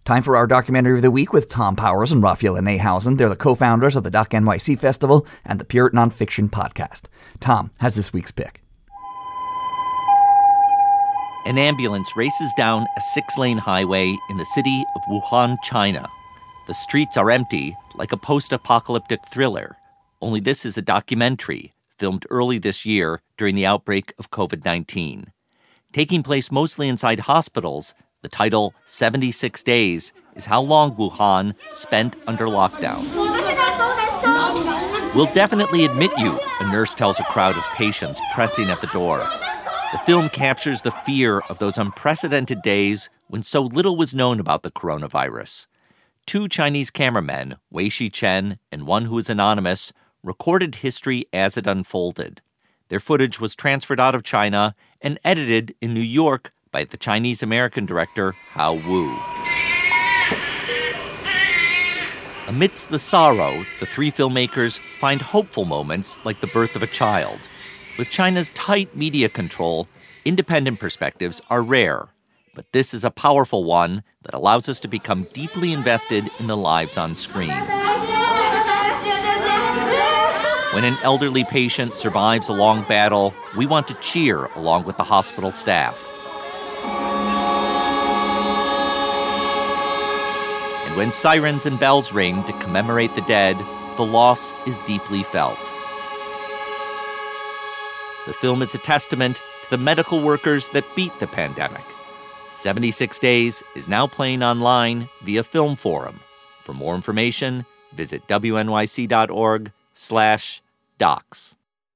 Time for our documentary of the week with Tom Powers and Raphael Nehausen. They're the co-founders of the Doc NYC Festival and the Pure Nonfiction Podcast. Tom has this week's pick. An ambulance races down a 6-lane highway in the city of Wuhan, China. The streets are empty, like a post-apocalyptic thriller. Only this is a documentary filmed early this year during the outbreak of COVID-19. Taking place mostly inside hospitals, the title 76 Days is how long Wuhan spent under lockdown. "We'll definitely admit you," a nurse tells a crowd of patients pressing at the door. The film captures the fear of those unprecedented days when so little was known about the coronavirus. 2 Chinese cameramen, Wei Shi-chen and one who is anonymous, recorded history as it unfolded. Their footage was transferred out of China and edited in New York by the Chinese-American director Hao Wu. Amidst the sorrow, the 3 filmmakers find hopeful moments like the birth of a child. With China's tight media control, independent perspectives are rare. But this is a powerful one that allows us to become deeply invested in the lives on screen. When an elderly patient survives a long battle, we want to cheer along with the hospital staff. And when sirens and bells ring to commemorate the dead, the loss is deeply felt. The film is a testament to the medical workers that beat the pandemic. 76 Days is now playing online via Film Forum. For more information, visit wnyc.org/docs.